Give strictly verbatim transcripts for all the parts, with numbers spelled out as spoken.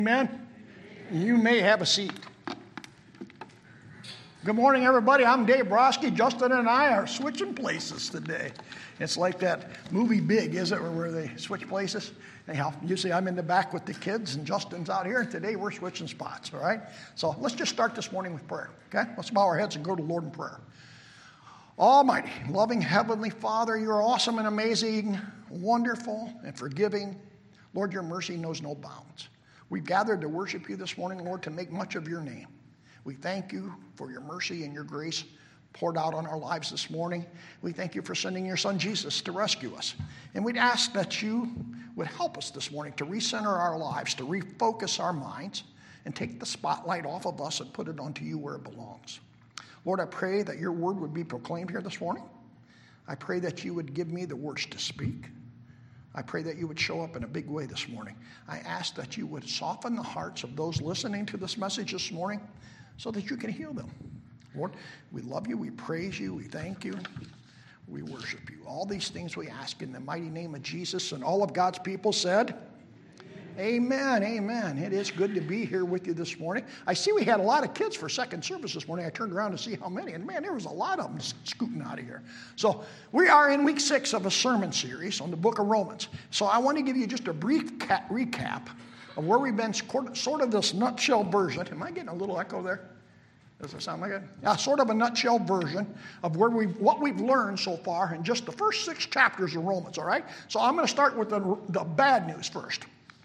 Amen. You may have a seat. Good morning, everybody. I'm Dave Broski. Justin and I are switching places today. It's like that movie Big, is it, where they switch places? Anyhow, usually I'm in the back with the kids, and Justin's out here, and today we're switching spots, all right? So let's just start this morning with prayer, okay? Let's bow our heads and go to the Lord in prayer. Almighty, loving Heavenly Father, you're awesome and amazing, wonderful and forgiving. Lord, your mercy knows no bounds. We've gathered to worship you this morning, Lord, to make much of your name. We thank you for your mercy and your grace poured out on our lives this morning. We thank you for sending your son Jesus to rescue us. And we'd ask that you would help us this morning to recenter our lives, to refocus our minds, and take the spotlight off of us and put it onto you where it belongs. Lord, I pray that your word would be proclaimed here this morning. I pray that you would give me the words to speak. I pray that you would show up in a big way this morning. I ask that you would soften the hearts of those listening to this message this morning so that you can heal them. Lord, we love you, we praise you, we thank you, we worship you. All these things we ask in the mighty name of Jesus, and all of God's people said, Amen, amen. It is good to be here with you this morning. I see we had a lot of kids for second service this morning. I turned around to see how many, and man, there was a lot of them scooting out of here. So we are in week six of a sermon series on the book of Romans. So I want to give you just a brief ca- recap of where we've been, sort of this nutshell version. Am I getting a little echo there? Does it sound like it? Yeah, sort of a nutshell version of where we what we've learned so far in just the first six chapters of Romans, all right? So I'm going to start with the, the bad news first.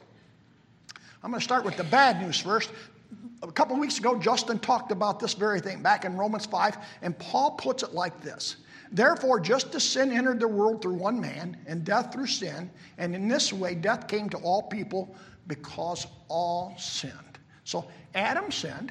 I'm going to start with the bad news first. A couple of weeks ago, Justin talked about this very thing back in Romans five, and Paul puts it like this. Therefore, just as sin entered the world through one man, and death through sin, and in this way death came to all people because all sinned. So Adam sinned,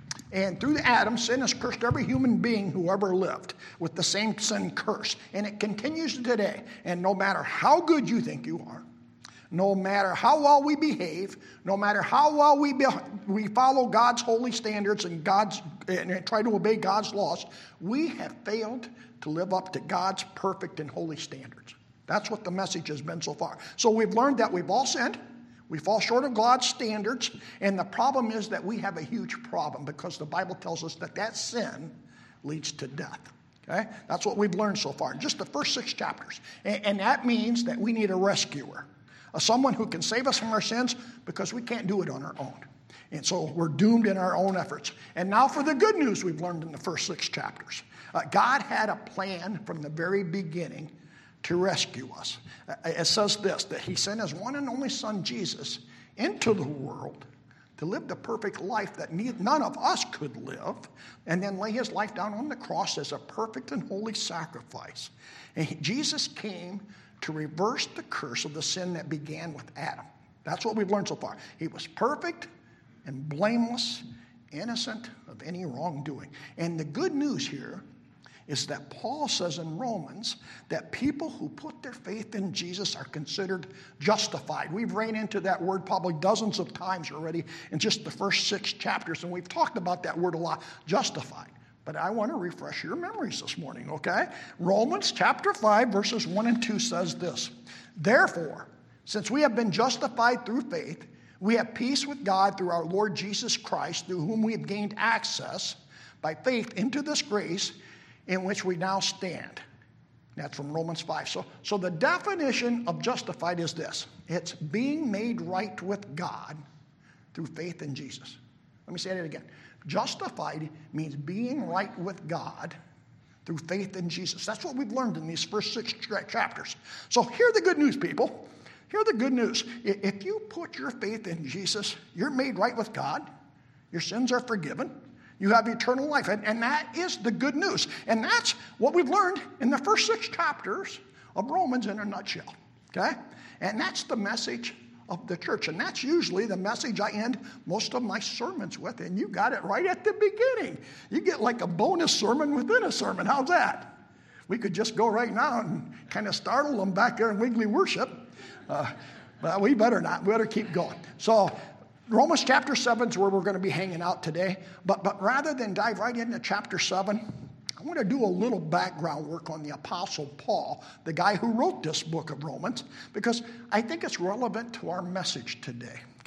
and through Adam, sin has cursed every human being who ever lived with the same sin curse. And it continues today. And no matter how good you think you are, no matter how well we behave, no matter how well we be, we follow God's holy standards and God's and try to obey God's laws, we have failed to live up to God's perfect and holy standards. That's what the message has been so far. So we've learned that we've all sinned. We fall short of God's standards. And the problem is that we have a huge problem because the Bible tells us that that sin leads to death. Okay? That's what we've learned so far in just the first six chapters. And, and that means that we need a rescuer. Someone who can save us from our sins because we can't do it on our own. And so we're doomed in our own efforts. And now for the good news we've learned in the first six chapters. Uh, God had a plan from the very beginning to rescue us. Uh, it says this, that he sent his one and only son Jesus into the world to live the perfect life that none of us could live, and then lay his life down on the cross as a perfect and holy sacrifice. And he, Jesus came to reverse the curse of the sin that began with Adam. That's what we've learned so far. He was perfect and blameless, innocent of any wrongdoing. And the good news here is that Paul says in Romans that people who put their faith in Jesus are considered justified. We've ran into that word probably dozens of times already in just the first six chapters, and we've talked about that word a lot, justified. But I want to refresh your memories this morning, okay? Romans chapter five, verses one and two says this. Therefore, since we have been justified through faith, we have peace with God through our Lord Jesus Christ, through whom we have gained access by faith into this grace in which we now stand. That's from Romans five. So, so the definition of justified is this. It's being made right with God through faith in Jesus. Let me say that again. Justified means being right with God through faith in Jesus. That's what we've learned in these first six chapters. So hear the good news, people. Hear the good news. If you put your faith in Jesus, you're made right with God. Your sins are forgiven. You have eternal life. And, and that is the good news. And that's what we've learned in the first six chapters of Romans in a nutshell. Okay? And that's the message of the church. And that's usually the message I end most of my sermons with. And you got it right at the beginning. You get like a bonus sermon within a sermon. How's that? We could just go right now and kind of startle them back there in Wiggly Worship. Uh, but we better not. We better keep going. So Romans chapter seven is where we're going to be hanging out today. But, but rather than dive right into chapter seven, I want to do a little background work on the Apostle Paul, the guy who wrote this book of Romans, because I think it's relevant to our message today.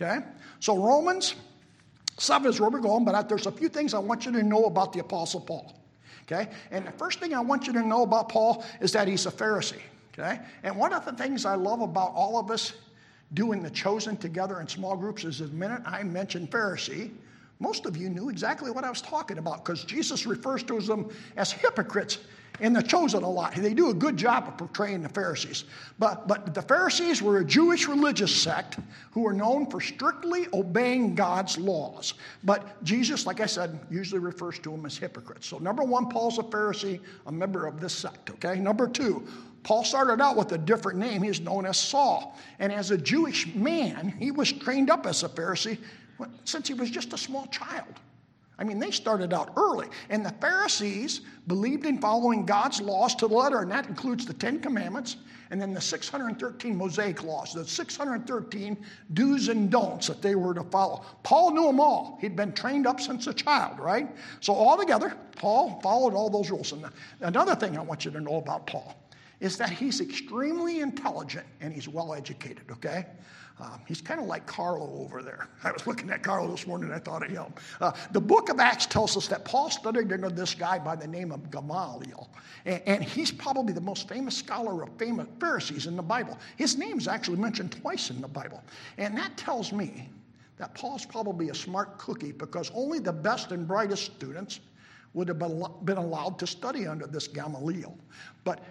okay? So Romans seven is where we're going, but there's a few things I want you to know about the Apostle Paul, okay? And the first thing I want you to know about Paul is that he's a Pharisee, okay? And one of the things I love about all of us doing the Chosen together in small groups is the minute I mentioned Pharisee, most of you knew exactly what I was talking about because Jesus refers to them as hypocrites in the Chosen a lot. They do a good job of portraying the Pharisees. But, but the Pharisees were a Jewish religious sect who were known for strictly obeying God's laws. But Jesus, like I said, usually refers to them as hypocrites. So number one, Paul's a Pharisee, a member of this sect, okay? Number two, Paul started out with a different name. He's known as Saul. And as a Jewish man, he was trained up as a Pharisee since he was just a small child. I mean, they started out early. And the Pharisees believed in following God's laws to the letter, and that includes the Ten Commandments and then the six hundred thirteen Mosaic laws, the six hundred thirteen do's and don'ts that they were to follow. Paul knew them all. He'd been trained up since a child, right? So altogether, Paul followed all those rules. And another thing I want you to know about Paul is that he's extremely intelligent and he's well educated, okay? Um, he's kind of like Carlo over there. I was looking at Carlo this morning and I thought of him. Uh, the book of Acts tells us that Paul studied under this guy by the name of Gamaliel. And, and he's probably the most famous scholar of famous Pharisees in the Bible. His name's actually mentioned twice in the Bible. And that tells me that Paul's probably a smart cookie because only the best and brightest students would have been allowed to study under this Gamaliel. But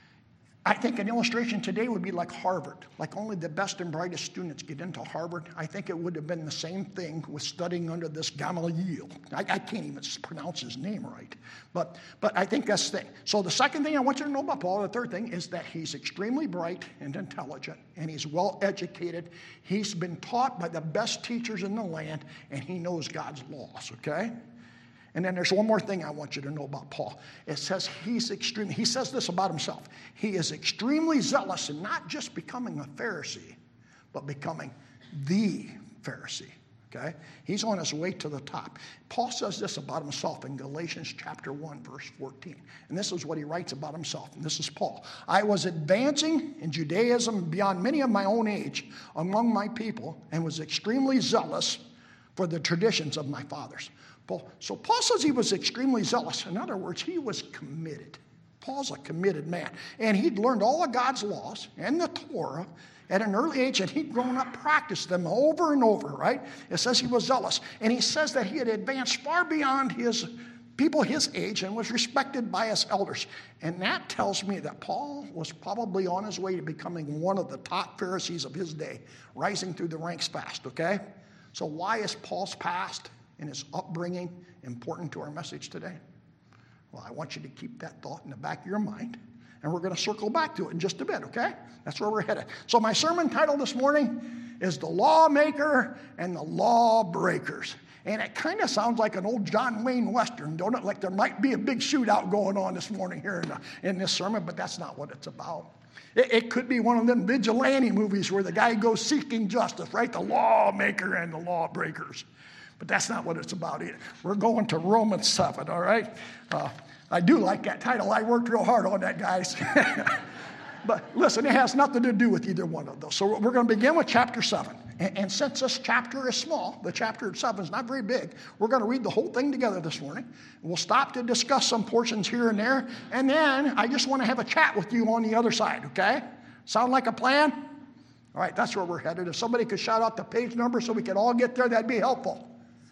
I think an illustration today would be like Harvard. Like only the best and brightest students get into Harvard. I think it would have been the same thing with studying under this Gamaliel. I, I can't even pronounce his name right. But, but I think that's the thing. So the second thing I want you to know about Paul, the third thing, is that he's extremely bright and intelligent, and he's well educated. He's been taught by the best teachers in the land, and he knows God's laws, okay? And then there's one more thing I want you to know about Paul. It says he's extreme. He says this about himself. He is extremely zealous in not just becoming a Pharisee, but becoming the Pharisee. Okay? He's on his way to the top. Paul says this about himself in Galatians chapter one, verse fourteen. And this is what he writes about himself. And this is Paul. I was advancing in Judaism beyond many of my own age among my people and was extremely zealous for the traditions of my fathers. Paul, so Paul says he was extremely zealous. In other words, he was committed. Paul's a committed man. And he'd learned all of God's laws and the Torah at an early age, and he'd grown up, practiced them over and over, right? It says he was zealous. And he says that he had advanced far beyond his people his age and was respected by his elders. And that tells me that Paul was probably on his way to becoming one of the top Pharisees of his day, rising through the ranks fast, okay? So why is Paul's past and his upbringing important to our message today? Well, I want you to keep that thought in the back of your mind, and we're going to circle back to it in just a bit, okay? That's where we're headed. So my sermon title this morning is The Lawmaker and the Lawbreakers. And it kind of sounds like an old John Wayne Western, don't it? Like there might be a big shootout going on this morning here in, the, in this sermon, but that's not what it's about. It, it could be one of them vigilante movies where the guy goes seeking justice, right? The lawmaker and the lawbreakers. But that's not what it's about either. We're going to Romans seven, all right? Uh, I do like that title. I worked real hard on that, guys. But listen, it has nothing to do with either one of those. So we're going to begin with chapter seven. And, and since this chapter is small, the chapter seven is not very big, we're going to read the whole thing together this morning. We'll stop to discuss some portions here and there. And then I just want to have a chat with you on the other side, okay? Sound like a plan? All right, that's where we're headed. If somebody could shout out the page number so we could all get there, that'd be helpful.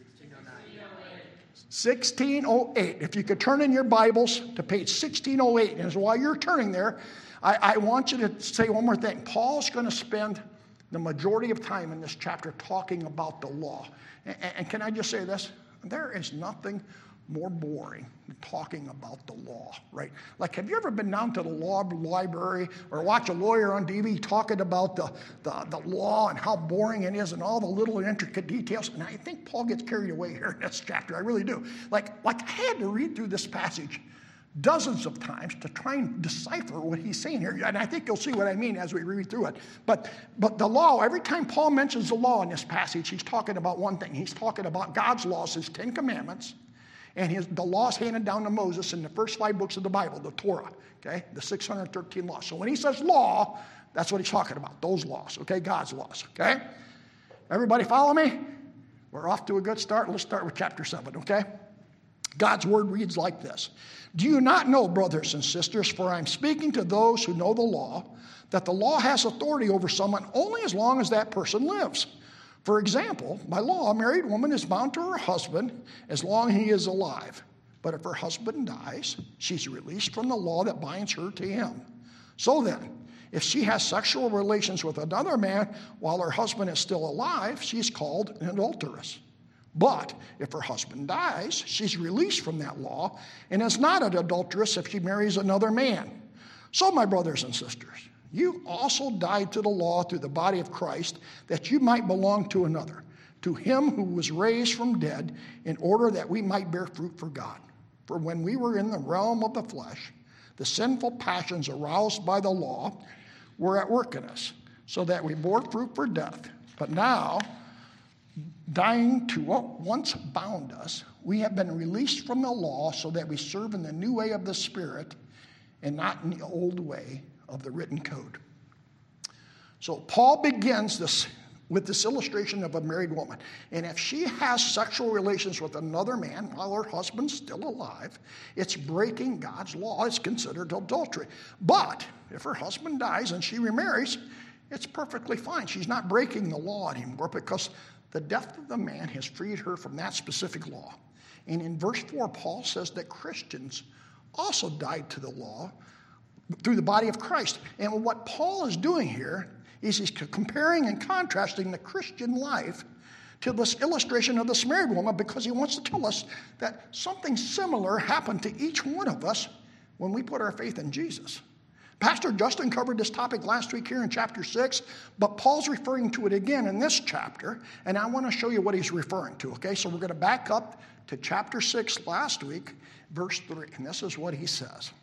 sixteen oh eight. If you could turn in your Bibles to page sixteen oh eight. And while you're turning there, I, I want you to say one more thing. Paul's going to spend the majority of time in this chapter talking about the law. And, and can I just say this? There is nothing more boring than talking about the law, right? Like, have you ever been down to the law library or watch a lawyer on T V talking about the, the, the law and how boring it is and all the little intricate details? And I think Paul gets carried away here in this chapter. I really do. Like, like I had to read through this passage dozens of times to try and decipher what he's saying here. And I think you'll see what I mean as we read through it. But, but the law, every time Paul mentions the law in this passage, he's talking about one thing. He's talking about God's laws, his Ten Commandments, and his, the laws handed down to Moses in the first five books of the Bible, the Torah, okay, the six hundred thirteen laws. So when he says law, that's what he's talking about, those laws, okay, God's laws, okay? Everybody follow me? We're off to a good start. Let's start with chapter seven, okay? God's word reads like this. Do you not know, brothers and sisters, for I'm speaking to those who know the law, that the law has authority over someone only as long as that person lives. For example, by law, a married woman is bound to her husband as long as he is alive. But if her husband dies, she's released from the law that binds her to him. So then, if she has sexual relations with another man while her husband is still alive, she's called an adulteress. But if her husband dies, she's released from that law and is not an adulteress if she marries another man. So, my brothers and sisters, you also died to the law through the body of Christ, that you might belong to another, to him who was raised from dead, in order that we might bear fruit for God. For when we were in the realm of the flesh, the sinful passions aroused by the law were at work in us, so that we bore fruit for death. But now, dying to what once bound us, we have been released from the law so that we serve in the new way of the Spirit and not in the old way of the written code. So Paul begins this with this illustration of a married woman. And if she has sexual relations with another man while her husband's still alive, it's breaking God's law. It's considered adultery. But if her husband dies and she remarries, it's perfectly fine. She's not breaking the law anymore because the death of the man has freed her from that specific law. And in verse four, Paul says that Christians also died to the law through the body of Christ. And what Paul is doing here is he's comparing and contrasting the Christian life to this illustration of this married woman, because he wants to tell us that something similar happened to each one of us when we put our faith in Jesus. Pastor Justin covered this topic last week here in chapter six, but Paul's referring to it again in this chapter, and I want to show you what he's referring to, okay? So we're going to back up to chapter six last week, verse three, and this is what he says.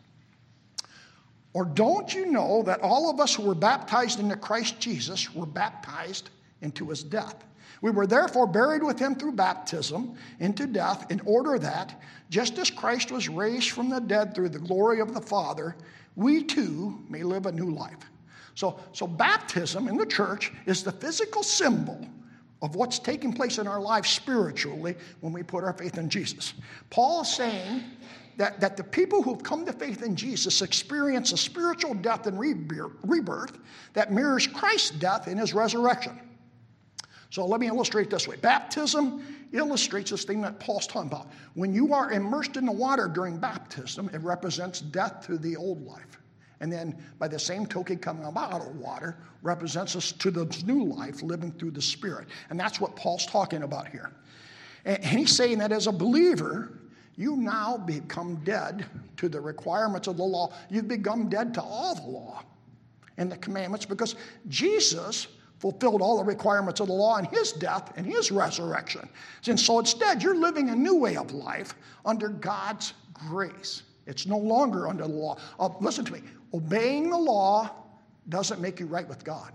Or don't you know that all of us who were baptized into Christ Jesus were baptized into his death? We were therefore buried with him through baptism into death, in order that, just as Christ was raised from the dead through the glory of the Father, we too may live a new life. So, so baptism in the church is the physical symbol of what's taking place in our lives spiritually when we put our faith in Jesus. Paul is saying that, that the people who've come to faith in Jesus experience a spiritual death and rebirth that mirrors Christ's death in his resurrection. So let me illustrate this way. Baptism illustrates this thing that Paul's talking about. When you are immersed in the water during baptism, it represents death to the old life. And then by the same token, coming out of water represents us to the new life, living through the Spirit. And that's what Paul's talking about here. And he's saying that as a believer, you now become dead to the requirements of the law. You've become dead to all the law and the commandments, because Jesus fulfilled all the requirements of the law in his death and his resurrection. And so instead, you're living a new way of life under God's grace. It's no longer under the law. Uh, listen to me. Obeying the law doesn't make you right with God.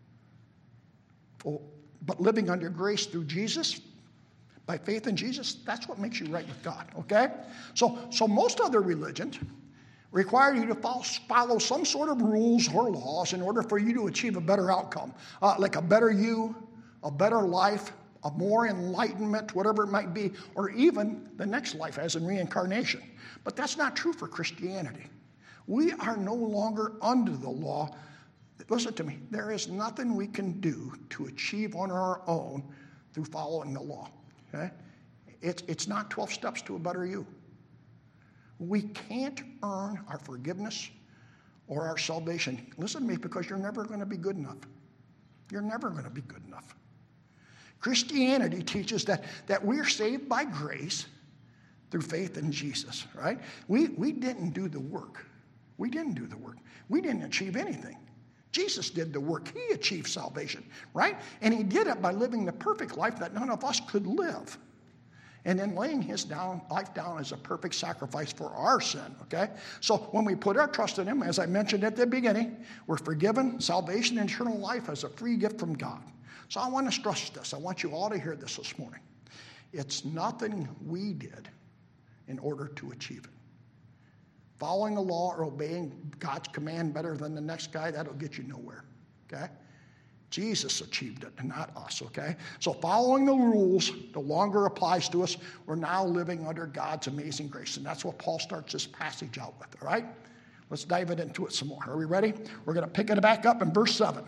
Oh, but living under grace through Jesus, by faith in Jesus, that's what makes you right with God, okay? So, so most other religions require you to follow, follow some sort of rules or laws in order for you to achieve a better outcome, uh, like a better you, a better life, a more enlightenment, whatever it might be, or even the next life as in reincarnation. But that's not true for Christianity. We are no longer under the law. Listen to me. There is nothing we can do to achieve on our own through following the law. Okay? It's, it's not twelve steps to a better you. We can't earn our forgiveness or our salvation. Listen to me, because you're never going to be good enough. You're never going to be good enough. Christianity teaches that, that we're saved by grace through faith in Jesus, right? We, we didn't do the work. We didn't do the work. We didn't achieve anything. Jesus did the work. He achieved salvation, right? And he did it by living the perfect life that none of us could live. And then laying his down, life down as a perfect sacrifice for our sin, okay? So when we put our trust in him, as I mentioned at the beginning, we're forgiven, salvation, and eternal life as a free gift from God. So I want to stress this. I want you all to hear this this morning. It's nothing we did in order to achieve it. Following the law or obeying God's command better than the next guy, that'll get you nowhere, okay? Jesus achieved it, and not us, okay? So following the rules no longer applies to us. We're now living under God's amazing grace, and that's what Paul starts this passage out with, all right? Let's dive it into it some more. Are we ready? We're going to pick it back up in verse seven.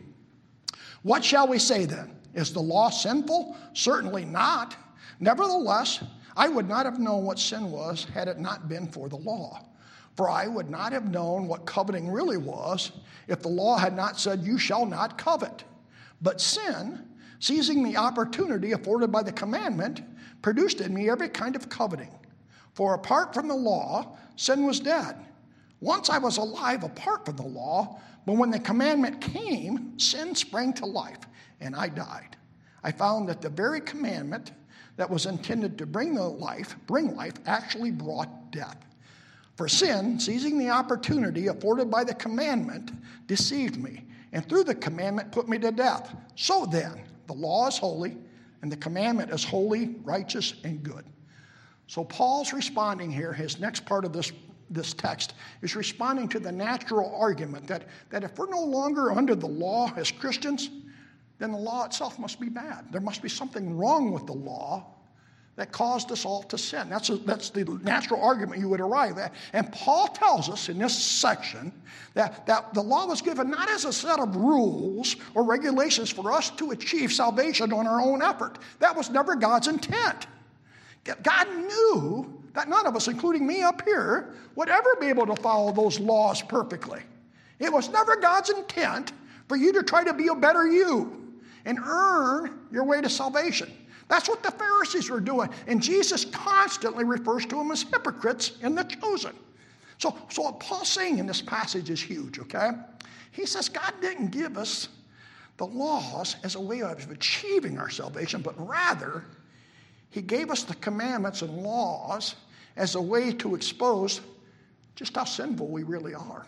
What shall we say then? Is the law sinful? Certainly not. Nevertheless, I would not have known what sin was had it not been for the law. For I would not have known what coveting really was if the law had not said, you shall not covet. But sin, seizing the opportunity afforded by the commandment, produced in me every kind of coveting. For apart from the law, sin was dead. Once I was alive apart from the law, but when the commandment came, sin sprang to life, and I died. I found that the very commandment that was intended to bring the life, bring life, actually brought death. For sin, seizing the opportunity afforded by the commandment, deceived me, and through the commandment put me to death. So then, the law is holy, and the commandment is holy, righteous, and good. So Paul's responding here, his next part of this, this text, is responding to the natural argument that, that if we're no longer under the law as Christians, then the law itself must be bad. There must be something wrong with the law that caused us all to sin. That's, a, that's the natural argument you would arrive at. And Paul tells us in this section that, that the law was given not as a set of rules or regulations for us to achieve salvation on our own effort. That was never God's intent. God knew that none of us, including me up here, would ever be able to follow those laws perfectly. It was never God's intent for you to try to be a better you and earn your way to salvation. That's what the Pharisees were doing. And Jesus constantly refers to them as hypocrites in the chosen. So, so what Paul's saying in this passage is huge, okay? He says God didn't give us the laws as a way of achieving our salvation, but rather he gave us the commandments and laws as a way to expose just how sinful we really are.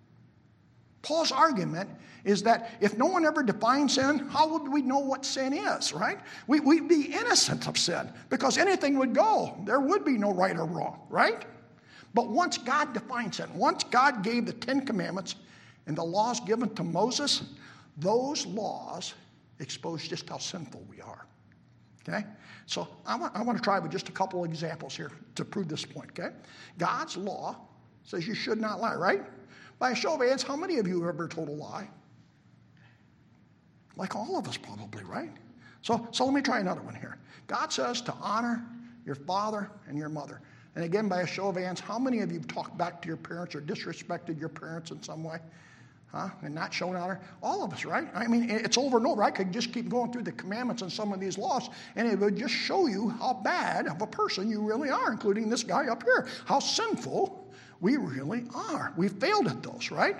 Paul's argument is that if no one ever defined sin, how would we know what sin is, right? We, we'd be innocent of sin because anything would go. There would be no right or wrong, right? But once God defined sin, once God gave the Ten Commandments and the laws given to Moses, those laws expose just how sinful we are, okay? So I want, I want to try with just a couple of examples here to prove this point, okay? God's law says you should not lie, right? By a show of hands, how many of you have ever told a lie? Like all of us probably, right? So, so let me try another one here. God says to honor your father and your mother. And again, by a show of hands, how many of you have talked back to your parents or disrespected your parents in some way? Huh? And not shown honor? All of us, right? I mean, it's over and over. I could just keep going through the commandments and some of these laws, and it would just show you how bad of a person you really are, including this guy up here. How sinful we really are. We failed at those, right?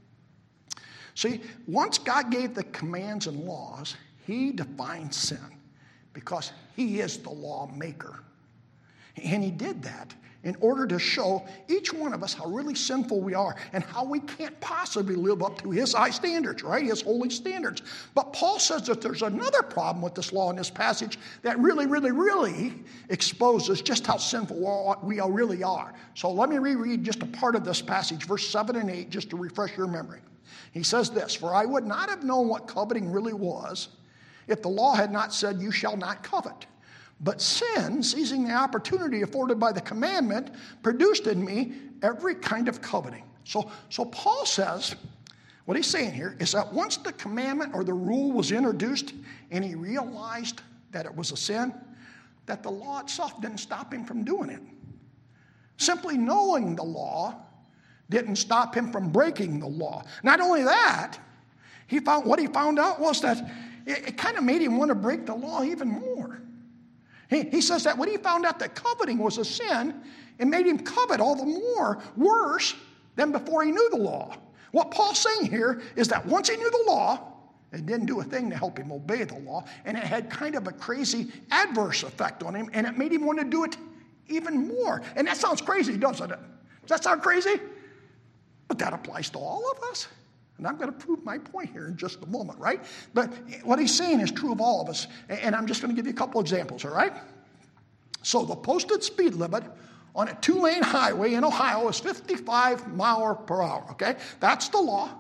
See, once God gave the commands and laws, he defined sin because he is the lawmaker. And he did that in order to show each one of us how really sinful we are and how we can't possibly live up to his high standards, right? His holy standards. But Paul says that there's another problem with this law in this passage that really, really, really exposes just how sinful we really are. So let me reread just a part of this passage, verse seven and eight, just to refresh your memory. He says this, "For I would not have known what coveting really was if the law had not said, you shall not covet. But sin, seizing the opportunity afforded by the commandment, produced in me every kind of coveting." So, so Paul says, what he's saying here is that once the commandment or the rule was introduced and he realized that it was a sin, that the law itself didn't stop him from doing it. Simply knowing the law didn't stop him from breaking the law. Not only that, he found what he found out was that it, it kind of made him want to break the law even more. He, he says that when he found out that coveting was a sin, it made him covet all the more, worse than before he knew the law. What Paul's saying here is that once he knew the law, it didn't do a thing to help him obey the law, and it had kind of a crazy adverse effect on him, and it made him want to do it even more. And that sounds crazy, doesn't it? Does that sound crazy? But that applies to all of us. And I'm going to prove my point here in just a moment, right? But what he's saying is true of all of us. And I'm just going to give you a couple examples, all right? So the posted speed limit on a two-lane highway in Ohio is fifty-five miles per hour, okay? That's the law.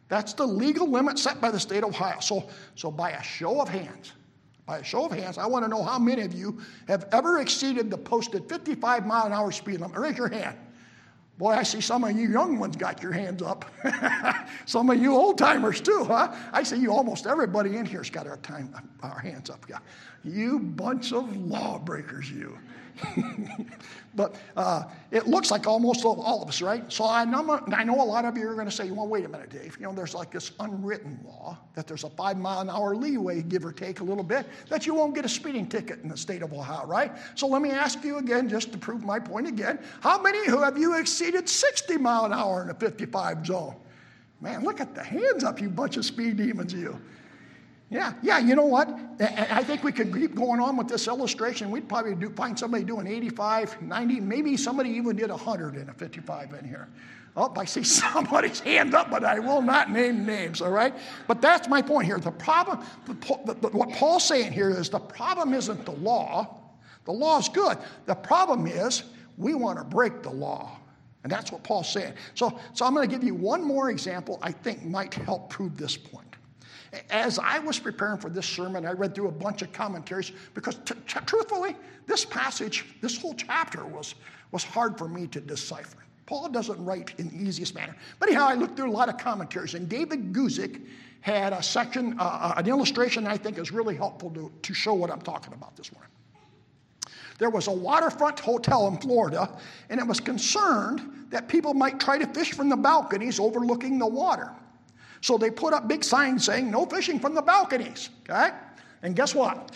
That's the legal limit set by the state of Ohio. So, so by a show of hands, by a show of hands, I want to know how many of you have ever exceeded the posted fifty-five mile an hour speed limit. Raise your hand. Boy, I see some of you young ones got your hands up. Some of you old timers too, huh? I see you almost everybody in here's got our time, our hands up. Yeah. You bunch of lawbreakers, you. But uh, it looks like almost all, all of us, right? So I know, I know a lot of you are going to say, well, wait a minute, Dave. You know, there's like this unwritten law that there's a five mile an hour leeway, give or take a little bit, that you won't get a speeding ticket in the state of Ohio, right? So let me ask you again, just to prove my point again. How many who have you exceeded sixty mile an hour in a fifty-five zone? Man, look at the hands up, you bunch of speed demons, you. Yeah, yeah, you know what? I think we could keep going on with this illustration. We'd probably do, find somebody doing eighty-five, ninety, maybe somebody even did one hundred in a fifty-five in here. Oh, I see somebody's hand up, but I will not name names, all right? But that's my point here. The problem, the, the, what Paul's saying here is the problem isn't the law. The law is good. The problem is we want to break the law. And that's what Paul's saying. So, so I'm going to give you one more example I think might help prove this point. As I was preparing for this sermon, I read through a bunch of commentaries because, t- t- truthfully, this passage, this whole chapter was, was hard for me to decipher. Paul doesn't write in the easiest manner. But anyhow, I looked through a lot of commentaries, and David Guzik had a section, uh, an illustration that I think is really helpful to, to show what I'm talking about this morning. There was a waterfront hotel in Florida, and it was concerned that people might try to fish from the balconies overlooking the water. So they put up big signs saying, no fishing from the balconies, okay? And guess what?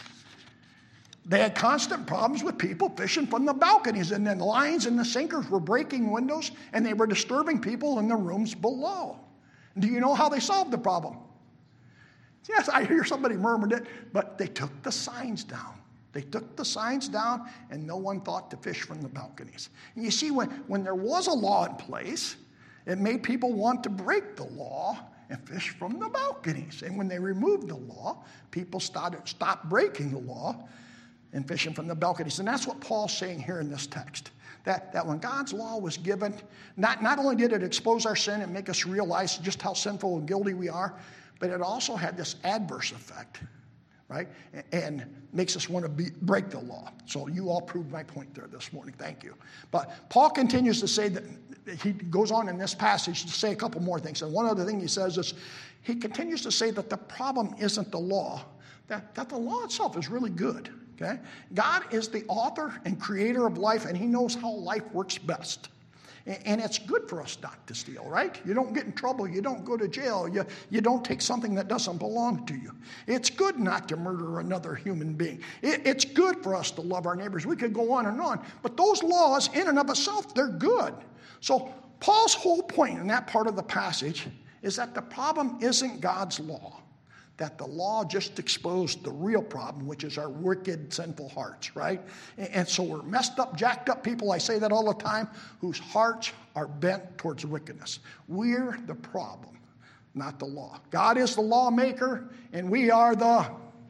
They had constant problems with people fishing from the balconies, and then the lines and the sinkers were breaking windows, and they were disturbing people in the rooms below. Do you know how they solved the problem? Yes, I hear somebody murmured it, but they took the signs down. They took the signs down, and no one thought to fish from the balconies. And you see, when, when there was a law in place, it made people want to break the law and fish from the balconies. And when they removed the law, people started stopped breaking the law and fishing from the balconies. And that's what Paul's saying here in this text. That, that when God's law was given, not, not only did it expose our sin and make us realize just how sinful and guilty we are, but it also had this adverse effect, right? And makes us want to be, break the law. So you all proved my point there this morning. Thank you. But Paul continues to say that he goes on in this passage to say a couple more things. And one other thing he says is he continues to say that the problem isn't the law, that, that the law itself is really good. Okay? God is the author and creator of life, and he knows how life works best. And it's good for us not to steal, right? You don't get in trouble. You don't go to jail. You, you don't take something that doesn't belong to you. It's good not to murder another human being. It, it's good for us to love our neighbors. We could go on and on. But those laws, in and of itself, they're good. So Paul's whole point in that part of the passage is that the problem isn't God's law, that the law just exposed the real problem, which is our wicked, sinful hearts, right? And so we're messed up, jacked up people, I say that all the time, whose hearts are bent towards wickedness. We're the problem, not the law. God is the lawmaker, and we are the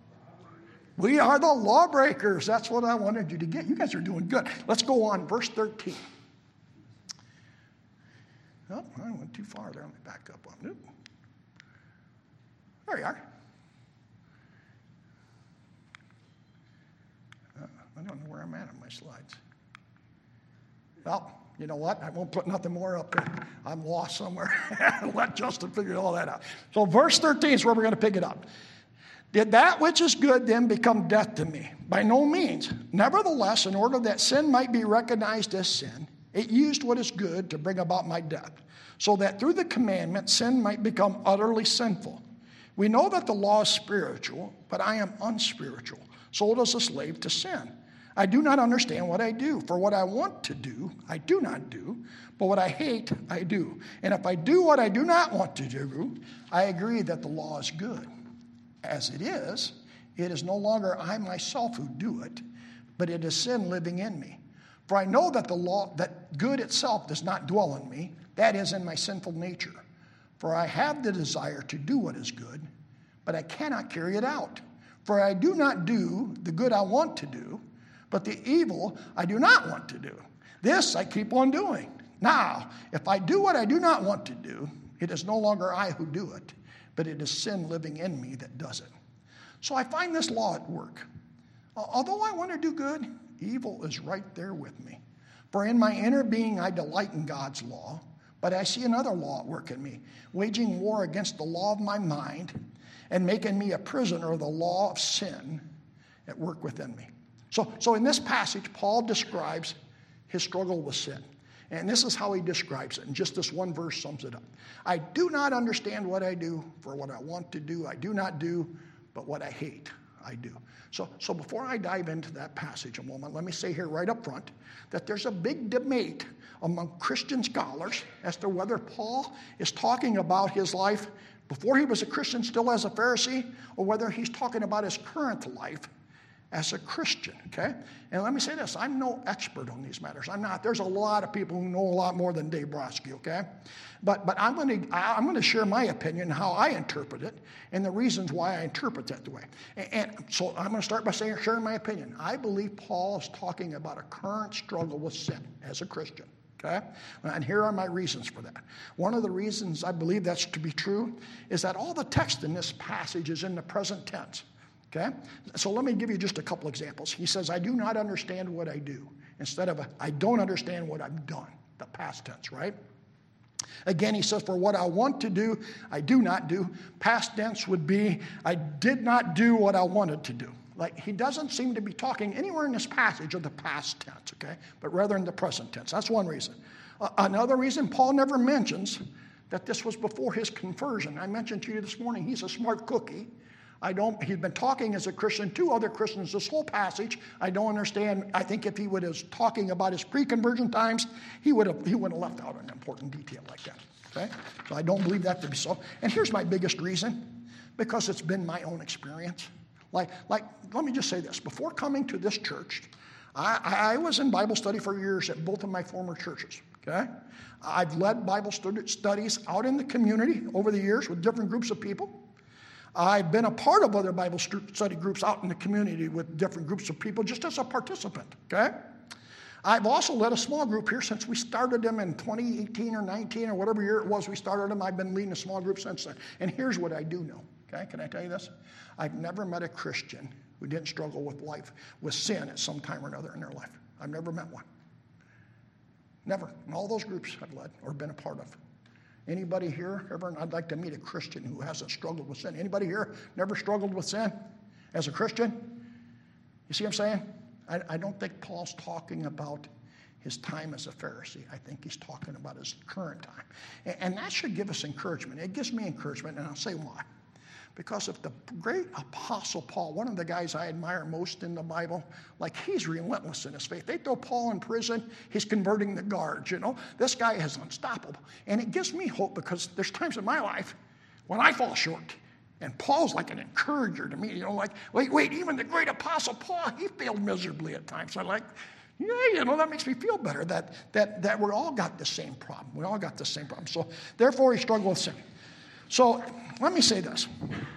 we are the lawbreakers. That's what I wanted you to get. You guys are doing good. Let's go on, verse thirteen. Oh, I went too far there. Let me back up on it. There you are. Uh, I don't know where I'm at on my slides. Well, you know what? I won't put nothing more up there. I'm lost somewhere. Let Justin figure all that out. So verse thirteen is where we're going to pick it up. Did that which is good then become death to me? By no means. Nevertheless, in order that sin might be recognized as sin, it used what is good to bring about my death, so that through the commandment sin might become utterly sinful. We know that the law is spiritual, but I am unspiritual, sold as a slave to sin. I do not understand what I do, for what I want to do, I do not do, but what I hate, I do. And if I do what I do not want to do, I agree that the law is good. As it is, it is no longer I myself who do it, but it is sin living in me. For I know that the law, that good itself does not dwell in me, that is in my sinful nature. For I have the desire to do what is good, but I cannot carry it out. For I do not do the good I want to do, but the evil I do not want to do. This I keep on doing. Now, if I do what I do not want to do, It is no longer I who do it, but it is sin living in me that does it. So I find this law at work. Although I want to do good, evil is right there with me. For in my inner being I delight in God's law, but I see another law at work in me, waging war against the law of my mind and making me a prisoner of the law of sin at work within me. So, so in this passage, Paul describes his struggle with sin. And this is how he describes it. And just this one verse sums it up. I do not understand what I do, for what I want to do, I do not do, but what I hate, I do. So, so before I dive into that passage a moment, let me say here right up front that there's a big debate among Christian scholars as to whether Paul is talking about his life before he was a Christian, still as a Pharisee, or whether he's talking about his current life as a Christian, okay? And let me say this, I'm no expert on these matters. I'm not. There's a lot of people who know a lot more than Dave Brodsky, okay? But but I'm going to I'm going to share my opinion, how I interpret it, and the reasons why I interpret that the way. And, and so I'm going to start by saying, sharing my opinion. I believe Paul is talking about a current struggle with sin as a Christian, okay? And here are my reasons for that. One of the reasons I believe that's to be true is that all the text in this passage is in the present tense. Okay? So let me give you just a couple examples. He says, I do not understand what I do, instead of, a, I don't understand what I've done, the past tense, right? Again, he says, for what I want to do, I do not do. Past tense would be, I did not do what I wanted to do. Like, he doesn't seem to be talking anywhere in this passage of the past tense, okay? But rather in the present tense. That's one reason. Uh, another reason, Paul never mentions that this was before his conversion. I mentioned to you this morning, he's a smart cookie. I don't, he'd been talking as a Christian to other Christians this whole passage. I don't understand. I think if he would have talking about his pre-conversion times, he would have he would have left out an important detail like that. Okay? So I don't believe that to be so. And here's my biggest reason, because it's been my own experience. Like, like let me just say this. Before coming to this church, I, I was in Bible study for years at both of my former churches. Okay? I've led Bible studies out in the community over the years with different groups of people. I've been a part of other Bible study groups out in the community with different groups of people just as a participant, okay? I've also led a small group here since we started them in twenty eighteen or nineteen or whatever year it was we started them. I've been leading a small group since then. And here's what I do know, okay? Can I tell you this? I've never met a Christian who didn't struggle with life, with sin at some time or another in their life. I've never met one. Never. In all those groups I've led or been a part of. Anybody here ever? I'd like to meet a Christian who hasn't struggled with sin. Anybody here never struggled with sin as a Christian? You see what I'm saying? I, I don't think Paul's talking about his time as a Pharisee. I think he's talking about his current time. And, and that should give us encouragement. It gives me encouragement, and I'll say why. Because if the great Apostle Paul, one of the guys I admire most in the Bible, like he's relentless in his faith. They throw Paul in prison, he's converting the guards, you know. This guy is unstoppable. And it gives me hope because there's times in my life when I fall short. And Paul's like an encourager to me, you know, like, wait, wait, even the great Apostle Paul, he failed miserably at times. I like, yeah, you know, that makes me feel better that that that we all got the same problem. We all got the same problem. So therefore he struggled with sin. So let me say this.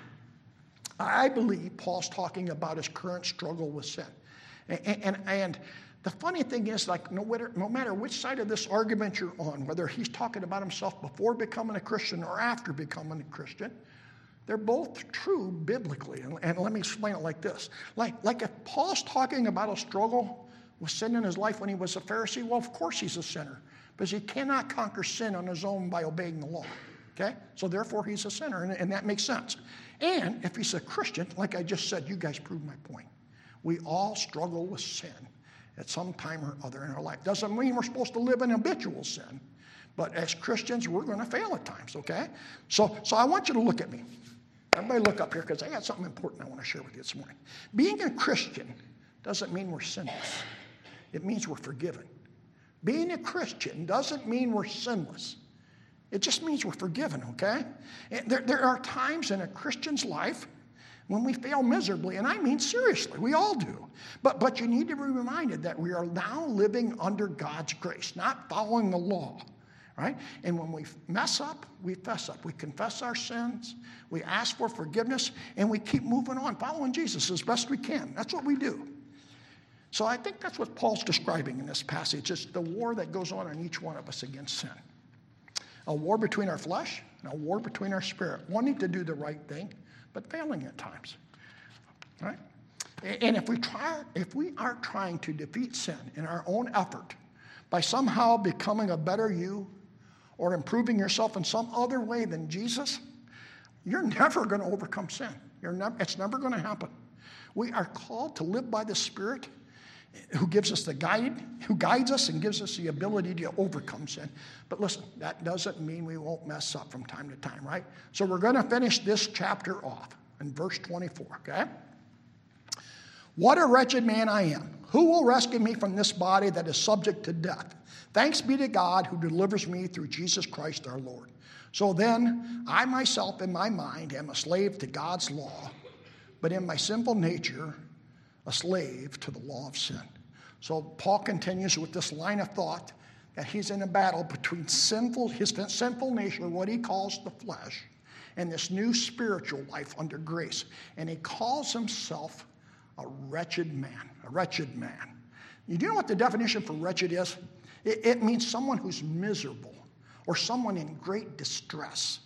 I believe Paul's talking about his current struggle with sin. And, and, and the funny thing is, like, no matter, no matter which side of this argument you're on, whether he's talking about himself before becoming a Christian or after becoming a Christian, they're both true biblically. And, and let me explain it like this. Like, like if Paul's talking about a struggle with sin in his life when he was a Pharisee, well, of course he's a sinner, because he cannot conquer sin on his own by obeying the law. Okay? So therefore he's a sinner, and, and that makes sense. And if he's a Christian, like I just said, you guys proved my point. We all struggle with sin at some time or other in our life. Doesn't mean we're supposed to live in habitual sin, but as Christians, we're going to fail at times, okay? So, so I want you to look at me. Everybody look up here, because I got something important I want to share with you this morning. Being a Christian doesn't mean we're sinless. It means we're forgiven. Being a Christian doesn't mean we're sinless. It just means we're forgiven, okay? And there, there are times in a Christian's life when we fail miserably, and I mean seriously, we all do. But, but you need to be reminded that we are now living under God's grace, not following the law, right? And when we mess up, we fess up. We confess our sins, we ask for forgiveness, and we keep moving on, following Jesus as best we can. That's what we do. So I think that's what Paul's describing in this passage. It's the war that goes on in each one of us against sin. A war between our flesh and a war between our spirit. Wanting to do the right thing, but failing at times. All right? And if we try, if we aren't trying to defeat sin in our own effort by somehow becoming a better you or improving yourself in some other way than Jesus, you're never going to overcome sin. You're never, it's never going to happen. We are called to live by the Spirit who gives us the guide, who guides us and gives us the ability to overcome sin. But listen, that doesn't mean we won't mess up from time to time, right? So we're going to finish this chapter off in verse twenty-four, okay? What a wretched man I am. Who will rescue me from this body that is subject to death? Thanks be to God who delivers me through Jesus Christ our Lord. So then, I myself in my mind am a slave to God's law, but in my sinful nature, a slave to the law of sin. So Paul continues with this line of thought that he's in a battle between sinful, his sinful nature, what he calls the flesh, and this new spiritual life under grace. And he calls himself a wretched man, a wretched man. You do know what the definition for wretched is? It, it means someone who's miserable or someone in great distress.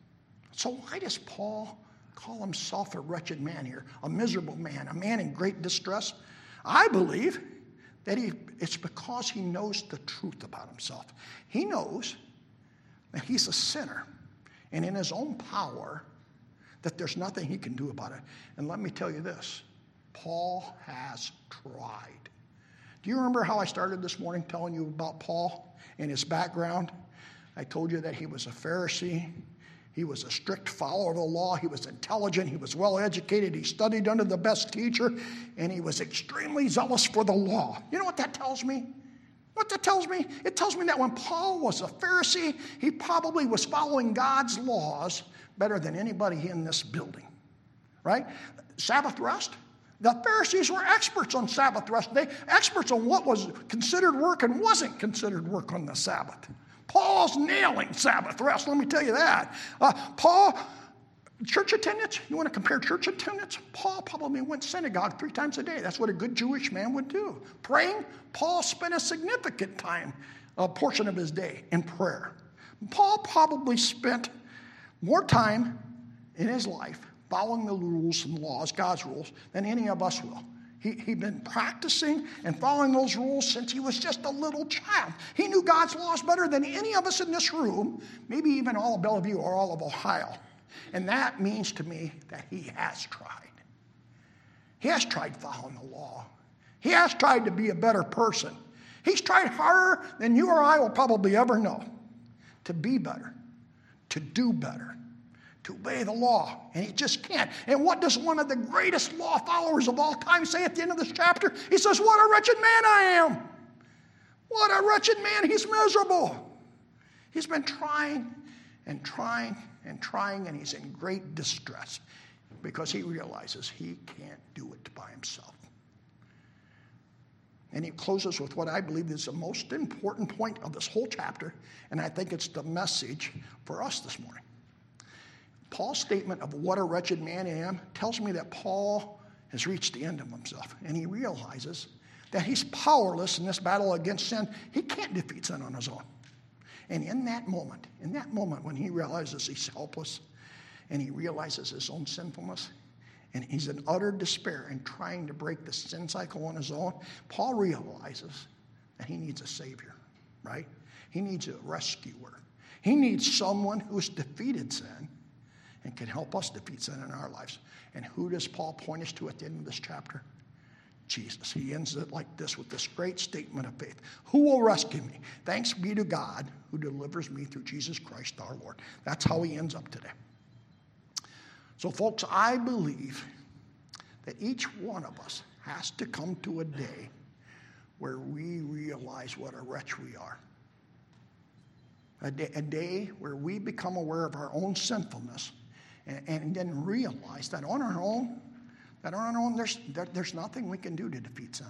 So why does Paul call himself a wretched man here, a miserable man, a man in great distress? I believe that he, it's because he knows the truth about himself. He knows that he's a sinner, and in his own power, that there's nothing he can do about it. And let me tell you this, Paul has tried. Do you remember how I started this morning telling you about Paul and his background? I told you that he was a Pharisee. He was a strict follower of the law. He was intelligent. He was well educated. He studied under the best teacher. And he was extremely zealous for the law. You know what that tells me? What that tells me? It tells me that when Paul was a Pharisee, he probably was following God's laws better than anybody in this building. Right? Sabbath rest. The Pharisees were experts on Sabbath rest. They experts on what was considered work and wasn't considered work on the Sabbath. Paul's nailing Sabbath rest, let me tell you that. Uh, Paul, church attendance, you want to compare church attendance? Paul probably went to synagogue three times a day. That's what a good Jewish man would do. Praying, Paul spent a significant time, a portion of his day in prayer. Paul probably spent more time in his life following the rules and laws, God's rules, than any of us will. He, he'd been practicing and following those rules since he was just a little child. He knew God's laws better than any of us in this room, maybe even all of Bellevue or all of Ohio. And that means to me that he has tried. He has tried following the law. He has tried to be a better person. He's tried harder than you or I will probably ever know to be better, to do better, to obey the law, and he just can't. And what does one of the greatest law followers of all time say at the end of this chapter? He says, what a wretched man I am. What a wretched man. He's miserable. He's been trying and trying and trying, and he's in great distress because he realizes he can't do it by himself. And he closes with what I believe is the most important point of this whole chapter, and I think it's the message for us this morning. Paul's statement of what a wretched man I am tells me that Paul has reached the end of himself, and he realizes that he's powerless in this battle against sin. He can't defeat sin on his own. And in that moment, in that moment when he realizes he's helpless and he realizes his own sinfulness and he's in utter despair and trying to break the sin cycle on his own, Paul realizes that he needs a savior, right? He needs a rescuer. He needs someone who's defeated sin and can help us defeat sin in our lives. And who does Paul point us to at the end of this chapter? Jesus. He ends it like this with this great statement of faith. Who will rescue me? Thanks be to God who delivers me through Jesus Christ our Lord. That's how he ends up today. So folks, I believe that each one of us has to come to a day where we realize what a wretch we are. A day, a day where we become aware of our own sinfulness and, and then realize that on our own, that on our own, there's, there, there's nothing we can do to defeat sin.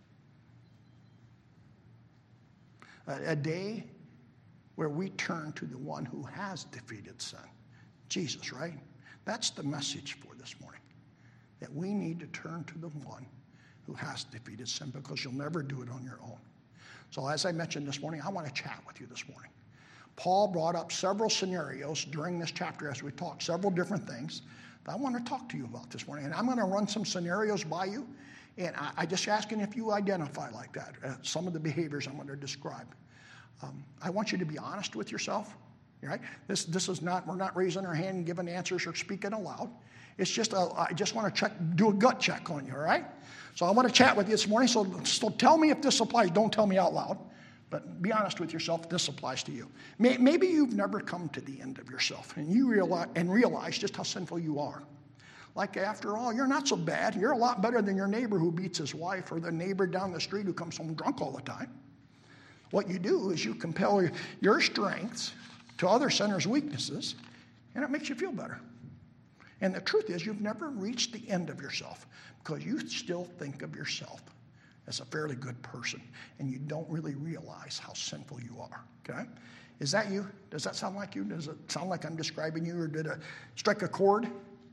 A, a day where we turn to the one who has defeated sin, Jesus, right? That's the message for this morning, that we need to turn to the one who has defeated sin, because you'll never do it on your own. So as I mentioned this morning, I want to chat with you this morning. Paul brought up several scenarios during this chapter as we talked, several different things that I want to talk to you about this morning. And I'm going to run some scenarios by you, and I, I just asking if you identify like that, uh, some of the behaviors I'm going to describe. Um, I want you to be honest with yourself, right? This, this is not, we're not raising our hand and giving answers or speaking aloud. It's just, a, I just want to check, do a gut check on you, all right? So I want to chat with you this morning, so, so tell me if this applies. Don't tell me out loud, but be honest with yourself if this applies to you. May, maybe you've never come to the end of yourself, and you realize, and realize just how sinful you are. Like, after all, you're not so bad. You're a lot better than your neighbor who beats his wife or the neighbor down the street who comes home drunk all the time. What you do is you compel your strengths to other sinners' weaknesses, and it makes you feel better. And the truth is, you've never reached the end of yourself because you still think of yourself as a fairly good person, and you don't really realize how sinful you are, okay? Is that you? Does that sound like you? Does it sound like I'm describing you, or did it strike a chord?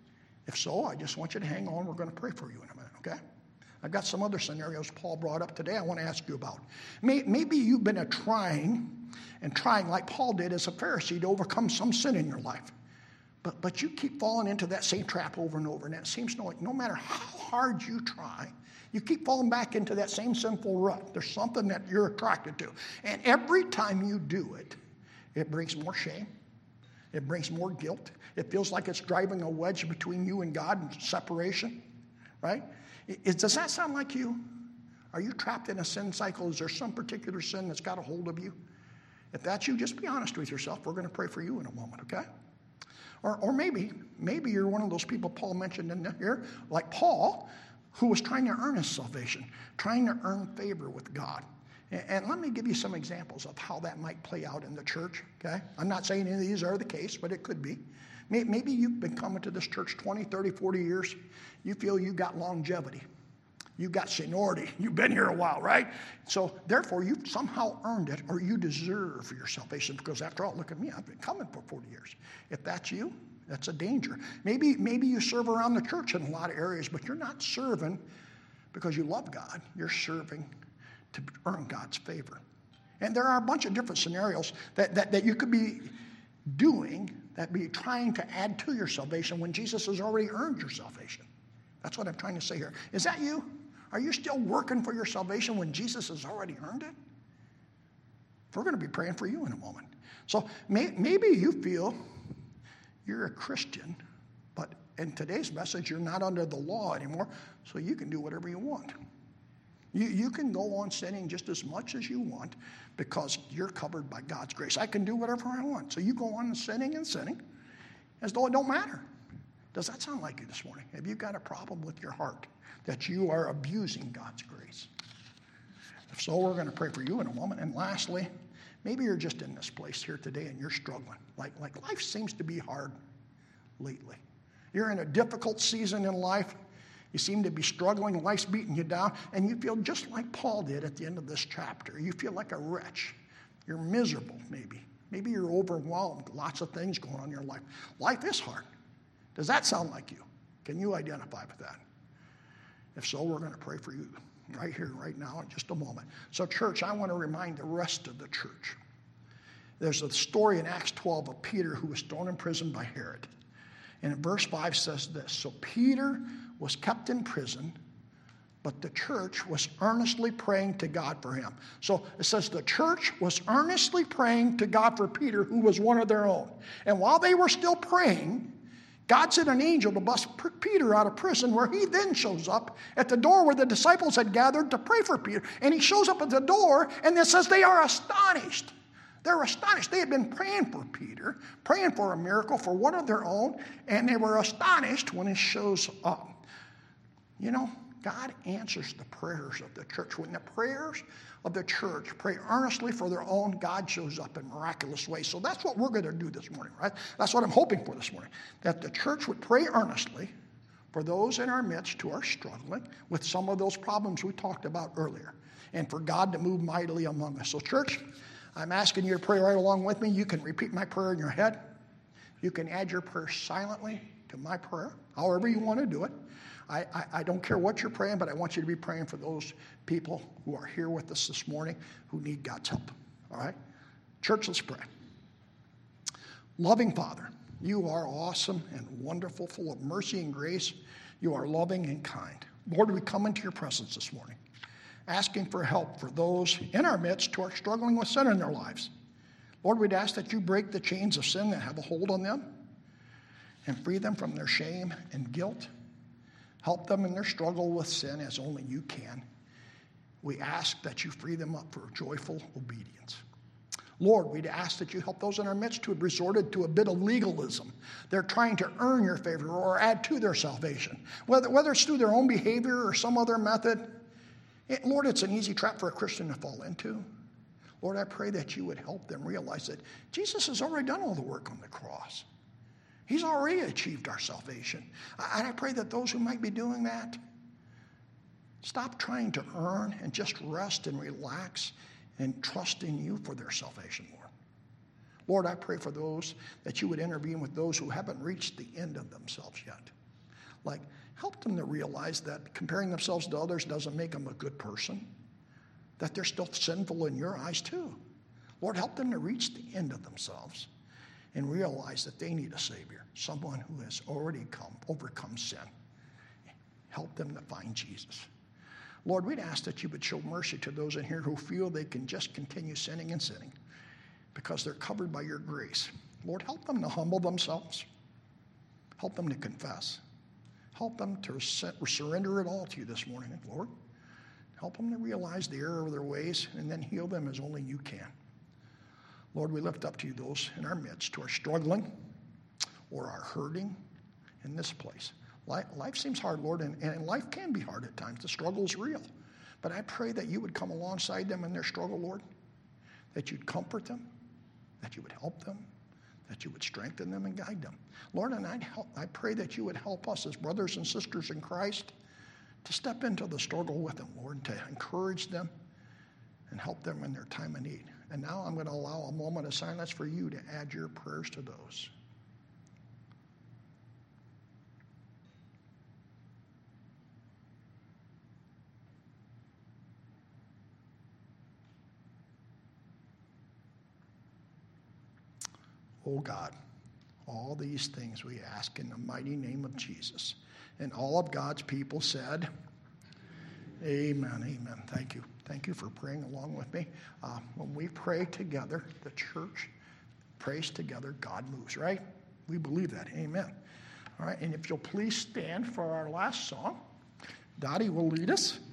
If so, I just want you to hang on. We're going to pray for you in a minute, okay? I've got some other scenarios Paul brought up today I want to ask you about. Maybe you've been a trying and trying like Paul did as a Pharisee to overcome some sin in your life. But, but you keep falling into that same trap over and over. And it seems like no matter how hard you try, you keep falling back into that same sinful rut. There's something that you're attracted to. And every time you do it, it brings more shame. It brings more guilt. It feels like it's driving a wedge between you and God and separation, right? It, does that sound like you? Are you trapped in a sin cycle? Is there some particular sin that's got a hold of you? If that's you, just be honest with yourself. We're going to pray for you in a moment, okay? Or, or maybe, maybe you're one of those people Paul mentioned in here, like Paul, who was trying to earn his salvation, trying to earn favor with God. And, and let me give you some examples of how that might play out in the church, okay? I'm not saying any of these are the case, but it could be. Maybe you've been coming to this church twenty, thirty, forty years. You feel you've got longevity. You've got seniority. You've been here a while, right? So therefore, you've somehow earned it, or you deserve your salvation, because after all, look at me. I've been coming for forty years. If that's you, that's a danger. Maybe, maybe you serve around the church in a lot of areas, but you're not serving because you love God. You're serving to earn God's favor. And there are a bunch of different scenarios that, that, that you could be doing, that be trying to add to your salvation when Jesus has already earned your salvation. That's what I'm trying to say here. Is that you? Are you still working for your salvation when Jesus has already earned it? We're going to be praying for you in a moment. So may, maybe you feel you're a Christian, but in today's message, you're not under the law anymore, so you can do whatever you want. You, you can go on sinning just as much as you want because you're covered by God's grace. I can do whatever I want. So you go on sinning and sinning as though it don't matter. Does that sound like you this morning? Have you got a problem with your heart that you are abusing God's grace? If so, we're going to pray for you in a moment. And lastly, maybe you're just in this place here today and you're struggling. Like, like life seems to be hard lately. You're in a difficult season in life. You seem to be struggling. Life's beating you down. And you feel just like Paul did at the end of this chapter. You feel like a wretch. You're miserable, maybe. Maybe you're overwhelmed. Lots of things going on in your life. Life is hard. Does that sound like you? Can you identify with that? If so, we're going to pray for you right here, right now, in just a moment. So, church, I want to remind the rest of the church. There's a story in Acts twelve of Peter who was thrown in prison by Herod. And in verse five says this: so Peter was kept in prison, but the church was earnestly praying to God for him. So it says the church was earnestly praying to God for Peter, who was one of their own. And while they were still praying, God sent an angel to bust Peter out of prison, where he then shows up at the door where the disciples had gathered to pray for Peter. And he shows up at the door, and it says they are astonished. They're astonished. They had been praying for Peter, praying for a miracle for one of their own, and they were astonished when he shows up. You know, God answers the prayers of the church. When the prayers of the church pray earnestly for their own, God shows up in miraculous ways. So that's what we're going to do this morning, right? That's what I'm hoping for this morning, that the church would pray earnestly for those in our midst who are struggling with some of those problems we talked about earlier, and for God to move mightily among us. So, church, I'm asking you to pray right along with me. You can repeat my prayer in your head. You can add your prayer silently to my prayer, however you want to do it. I, I, I don't care what you're praying, but I want you to be praying for those people who are here with us this morning who need God's help. All right? Church, let's pray. Loving Father, you are awesome and wonderful, full of mercy and grace. You are loving and kind. Lord, we come into your presence this morning, asking for help for those in our midst who are struggling with sin in their lives. Lord, we'd ask that you break the chains of sin that have a hold on them and free them from their shame and guilt. Help them in their struggle with sin as only you can. We ask that you free them up for joyful obedience. Lord, we'd ask that you help those in our midst who have resorted to a bit of legalism. They're trying to earn your favor or add to their salvation, whether, whether it's through their own behavior or some other method. It, Lord, it's an easy trap for a Christian to fall into. Lord, I pray that you would help them realize that Jesus has already done all the work on the cross. He's already achieved our salvation. And I pray that those who might be doing that stop trying to earn and just rest and relax and trust in you for their salvation, Lord. Lord, I pray for those that you would intervene with those who haven't reached the end of themselves yet. Like, help them to realize that comparing themselves to others doesn't make them a good person, that they're still sinful in your eyes too. Lord, help them to reach the end of themselves and realize that they need a Savior, someone who has already come, overcome sin. Help them to find Jesus. Lord, we'd ask that you would show mercy to those in here who feel they can just continue sinning and sinning because they're covered by your grace. Lord, help them to humble themselves. Help them to confess. Help them to surrender it all to you this morning, Lord. Help them to realize the error of their ways and then heal them as only you can. Lord, we lift up to you those in our midst who are struggling or are hurting in this place. Life, life seems hard, Lord, and, and life can be hard at times. The struggle is real. But I pray that you would come alongside them in their struggle, Lord, that you'd comfort them, that you would help them, that you would strengthen them and guide them. Lord, and I'd help, I pray that you would help us as brothers and sisters in Christ to step into the struggle with them, Lord, to encourage them and help them in their time of need. And now I'm going to allow a moment of silence for you to add your prayers to those. Oh God, all these things we ask in the mighty name of Jesus. And all of God's people said, amen, amen. Thank you. Thank you for praying along with me. Uh, when we pray together, the church prays together, God moves, right? We believe that. Amen. All right, and if you'll please stand for our last song, Dottie will lead us.